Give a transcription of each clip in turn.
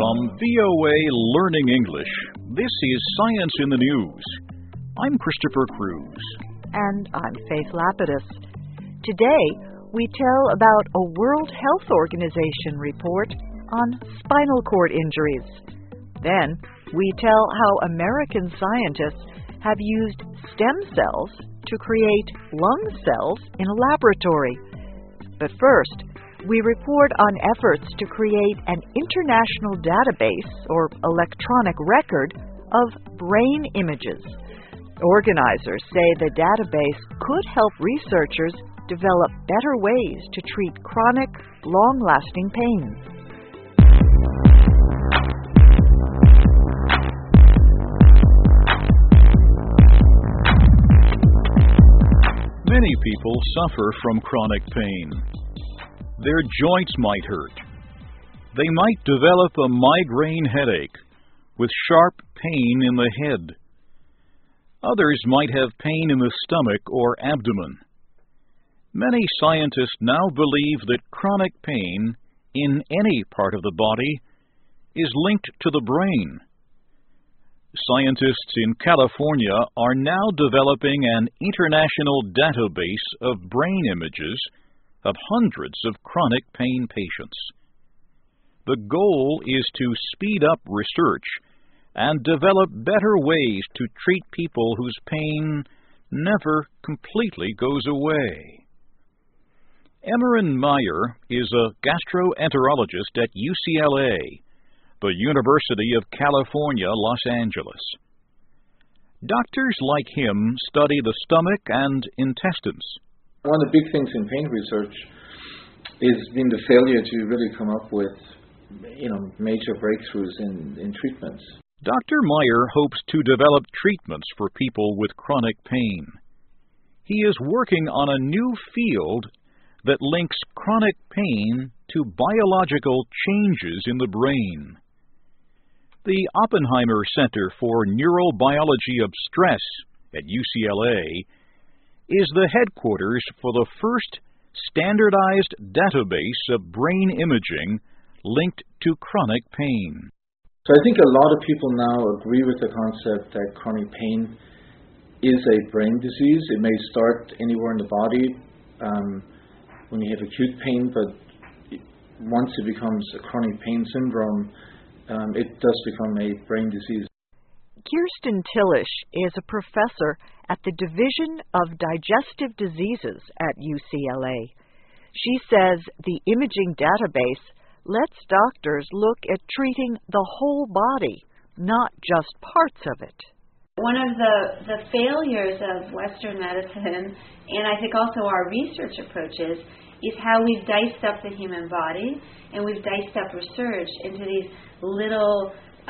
From VOA Learning English, this is Science in the News. I'm Christopher Cruz. And I'm Faith Lapidus. Today, we tell about a World Health Organization report on spinal cord injuries. Then, we tell how American scientists have used stem cells to create lung cells in a laboratory. But first, we report on efforts to create an international database or electronic record of brain images. Organizers say the database could help researchers develop better ways to treat chronic, long-lasting pain. Many people suffer from chronic pain. Their joints might hurt. They might develop a migraine headache with sharp pain in the head. Others might have pain in the stomach or abdomen. Many scientists now believe that chronic pain in any part of the body is linked to the brain. Scientists in California are now developing an international database of brain images of hundreds of chronic pain patients. The goal is to speed up research and develop better ways to treat people whose pain never completely goes away. Emerin Meyer is a gastroenterologist at UCLA, the University of California, Los Angeles. Doctors like him study the stomach and intestines. One of the big things in pain research has been the failure to really come up with, major breakthroughs in treatments. Dr. Meyer hopes to develop treatments for people with chronic pain. He is working on a new field that links chronic pain to biological changes in the brain. The Oppenheimer Center for Neurobiology of Stress at UCLA is the headquarters for the first standardized database of brain imaging linked to chronic pain. So I think a lot of people now agree with the concept that chronic pain is a brain disease. It may start anywhere in the body when you have acute pain, but once it becomes a chronic pain syndrome, it does become a brain disease. Kirsten Tillish is a professor at the Division of Digestive Diseases at UCLA. She says the imaging database lets doctors look at treating the whole body, not just parts of it. One of the failures of Western medicine, and I think also our research approaches, is how we've diced up the human body and we've diced up research into these little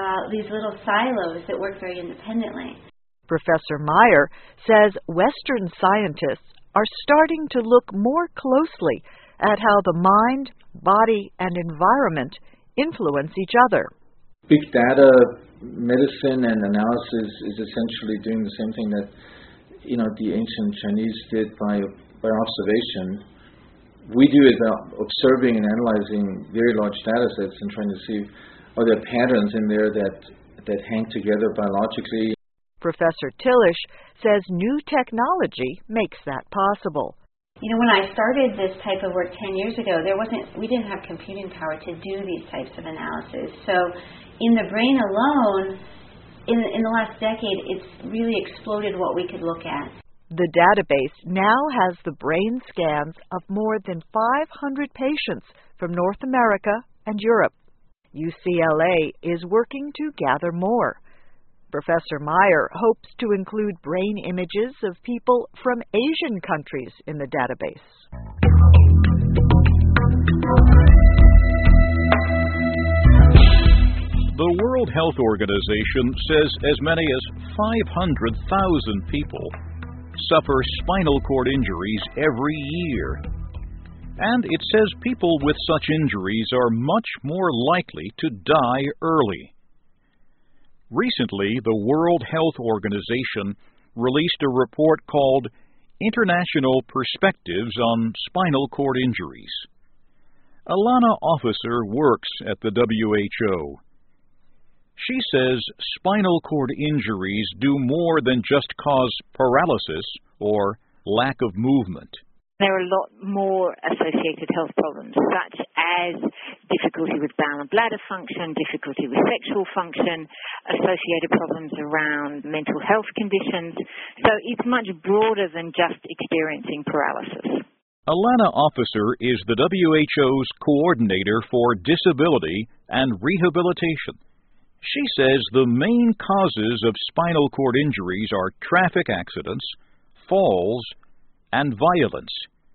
silos that work very independently. Professor Meyer says Western scientists are starting to look more closely at how the mind, body, and environment influence each other. Big data medicine and analysis is essentially doing the same thing that the ancient Chinese did by observation. We do it by observing and analyzing very large data sets and trying to see are there patterns in there that hang together biologically. Professor Tillish says new technology makes that possible. When I started this type of work 10 years ago, we didn't have computing power to do these types of analysis. So in the brain alone, in the last decade, it's really exploded what we could look at. The database now has the brain scans of more than 500 patients from North America and Europe. UCLA is working to gather more. Professor Meyer hopes to include brain images of people from Asian countries in the database. The World Health Organization says as many as 500,000 people suffer spinal cord injuries every year. And it says people with such injuries are much more likely to die early. Recently, the World Health Organization released a report called International Perspectives on Spinal Cord Injuries. Alana Officer works at the WHO. She says spinal cord injuries do more than just cause paralysis or lack of movement. There are a lot more associated health problems, such as difficulty with bowel and bladder function, difficulty with sexual function, associated problems around mental health conditions. So it's much broader than just experiencing paralysis. Alana Officer is the WHO's coordinator for disability and rehabilitation. She says the main causes of spinal cord injuries are traffic accidents, falls, and violence.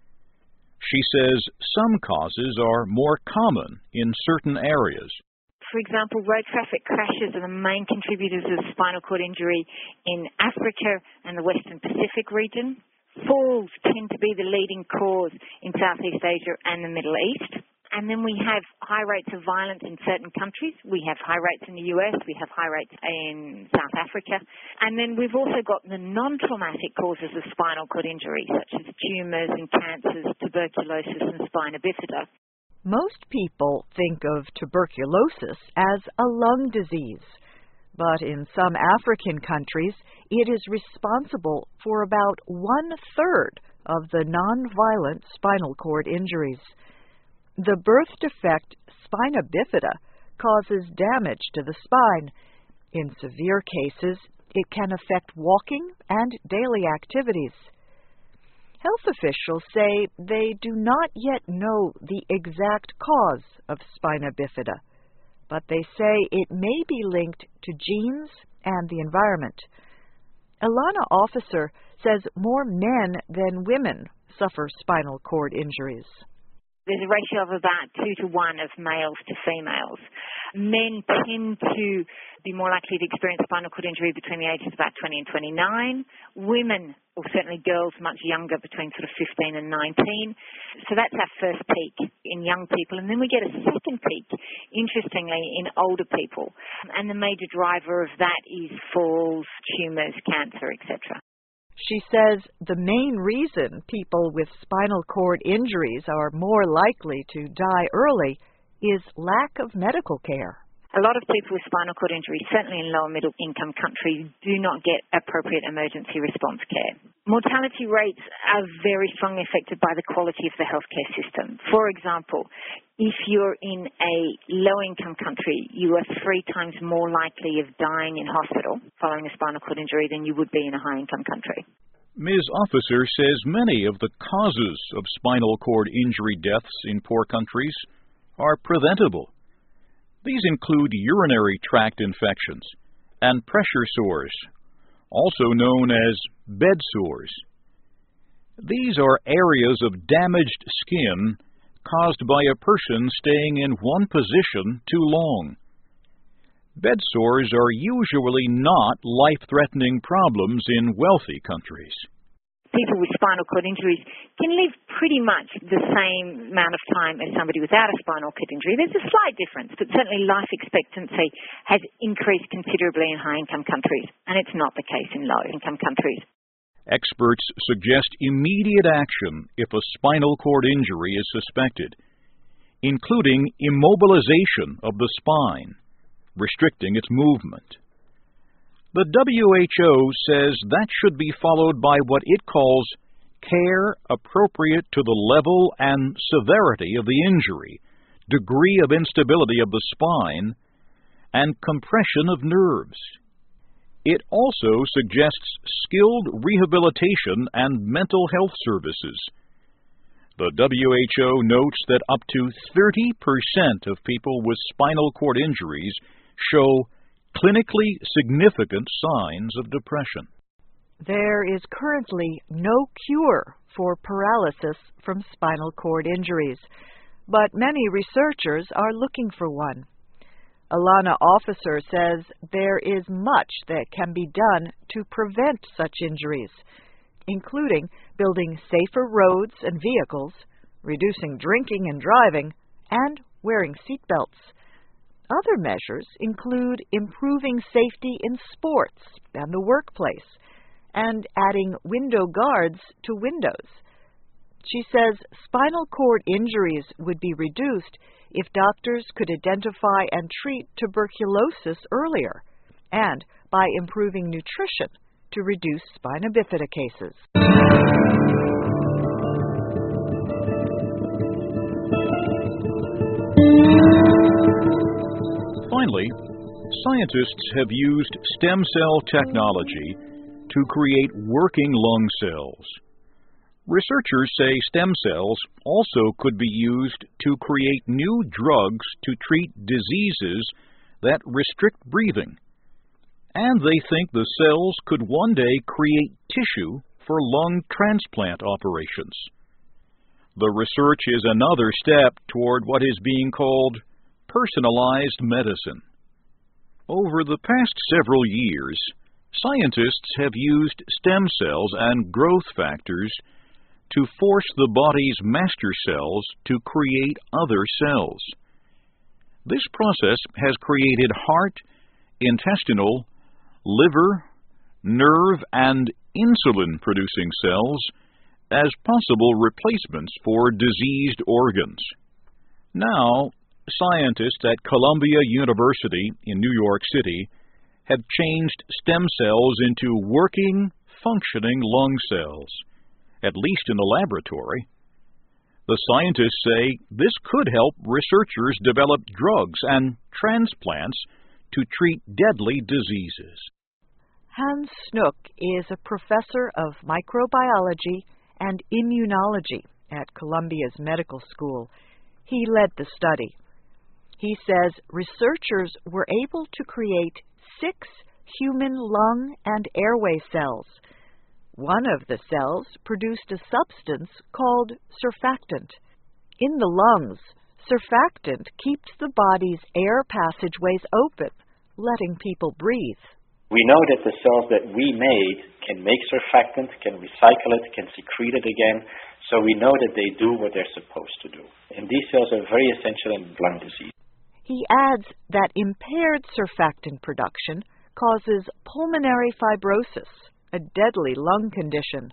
She says some causes are more common in certain areas. For example, road traffic crashes are the main contributors of spinal cord injury in Africa and the Western Pacific region. Falls tend to be the leading cause in Southeast Asia and the Middle East. And then we have high rates of violence in certain countries. We have high rates in the US. We have high rates in South Africa. And then we've also got the non-traumatic causes of spinal cord injury, such as tumours and cancers, tuberculosis and spina bifida. Most people think of tuberculosis as a lung disease, but in some African countries, it is responsible for about 1/3 of the non-violent spinal cord injuries. The birth defect spina bifida causes damage to the spine. In severe cases, it can affect walking and daily activities. Health officials say they do not yet know the exact cause of spina bifida, but they say it may be linked to genes and the environment. Alana Officer says more men than women suffer spinal cord injuries. There's a ratio of about 2 to 1 of males to females. Men tend to be more likely to experience spinal cord injury between the ages of about 20 and 29. Women, or certainly girls much younger, between sort of 15 and 19. So that's our first peak in young people. And then we get a second peak, interestingly, in older people. And the major driver of that is falls, tumours, cancer, etc. She says the main reason people with spinal cord injuries are more likely to die early is lack of medical care. A lot of people with spinal cord injuries, certainly in lower middle income countries, do not get appropriate emergency response care. Mortality rates are very strongly affected by the quality of the healthcare system. For example, if you're in a low-income country, you are 3 times more likely of dying in hospital following a spinal cord injury than you would be in a high-income country. Ms. Officer says many of the causes of spinal cord injury deaths in poor countries are preventable. These include urinary tract infections and pressure sores, also known as bed sores. These are areas of damaged skin caused by a person staying in one position too long. Bed sores are usually not life-threatening problems in wealthy countries. People with spinal cord injuries can live pretty much the same amount of time as somebody without a spinal cord injury. There's a slight difference, but certainly life expectancy has increased considerably in high-income countries, and it's not the case in low-income countries. Experts suggest immediate action if a spinal cord injury is suspected, including immobilization of the spine, restricting its movement. The WHO says that should be followed by what it calls care appropriate to the level and severity of the injury, degree of instability of the spine, and compression of nerves. It also suggests skilled rehabilitation and mental health services. The WHO notes that up to 30% of people with spinal cord injuries show clinically significant signs of depression. There is currently no cure for paralysis from spinal cord injuries, but many researchers are looking for one. Alana Officer says there is much that can be done to prevent such injuries, including building safer roads and vehicles, reducing drinking and driving, and wearing seatbelts. Other measures include improving safety in sports and the workplace, and adding window guards to windows. She says spinal cord injuries would be reduced if doctors could identify and treat tuberculosis earlier, and by improving nutrition to reduce spina bifida cases. Finally, scientists have used stem cell technology to create working lung cells. Researchers say stem cells also could be used to create new drugs to treat diseases that restrict breathing. And they think the cells could one day create tissue for lung transplant operations. The research is another step toward what is being called personalized medicine. Over the past several years, scientists have used stem cells and growth factors to force the body's master cells to create other cells. This process has created heart, intestinal, liver, nerve, and insulin-producing cells as possible replacements for diseased organs. Now, scientists at Columbia University in New York City have changed stem cells into working, functioning lung cells, at least in the laboratory. The scientists say this could help researchers develop drugs and transplants to treat deadly diseases. Hans Snook is a professor of microbiology and immunology at Columbia's Medical School. He led the study. He says researchers were able to create 6 human lung and airway cells. One of the cells produced a substance called surfactant. In the lungs, surfactant keeps the body's air passageways open, letting people breathe. We know that the cells that we made can make surfactant, can recycle it, can secrete it again, so we know that they do what they're supposed to do. And these cells are very essential in lung disease. He adds that impaired surfactant production causes pulmonary fibrosis, a deadly lung condition.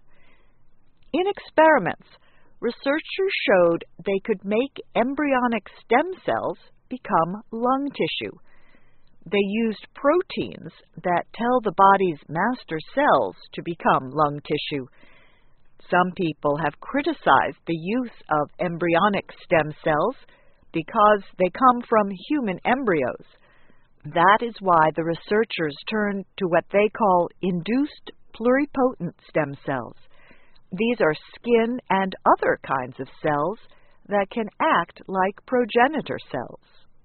In experiments, researchers showed they could make embryonic stem cells become lung tissue. They used proteins that tell the body's master cells to become lung tissue. Some people have criticized the use of embryonic stem cells because they come from human embryos. That is why the researchers turned to what they call induced pluripotent stem cells. These are skin and other kinds of cells that can act like progenitor cells.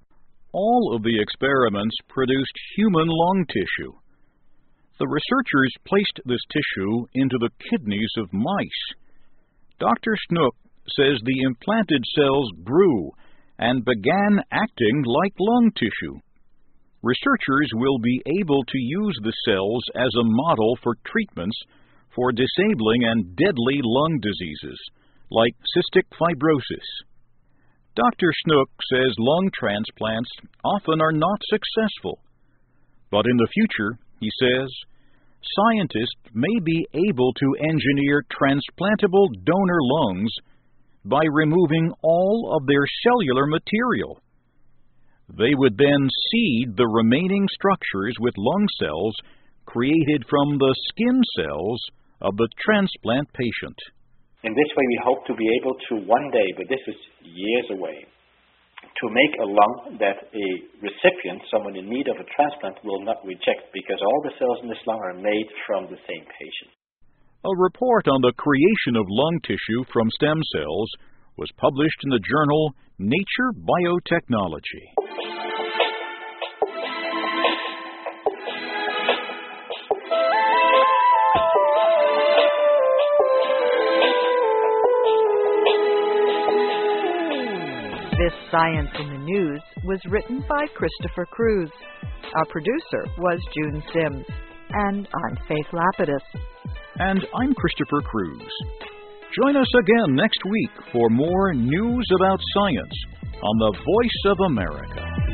All of the experiments produced human lung tissue. The researchers placed this tissue into the kidneys of mice. Dr. Snook says the implanted cells grew and began acting like lung tissue. Researchers will be able to use the cells as a model for treatments for disabling and deadly lung diseases, like cystic fibrosis. Dr. Snook says lung transplants often are not successful. But in the future, he says, scientists may be able to engineer transplantable donor lungs by removing all of their cellular material. They would then seed the remaining structures with lung cells created from the skin cells of the transplant patient. In this way, we hope to be able to one day, but this is years away, to make a lung that a recipient, someone in need of a transplant, will not reject, because all the cells in this lung are made from the same patient. A report on the creation of lung tissue from stem cells was published in the journal Nature Biotechnology. This Science in the News was written by Christopher Cruz. Our producer was June Sims. And I'm Faith Lapidus. And I'm Christopher Cruz. Join us again next week for more news about science on the Voice of America.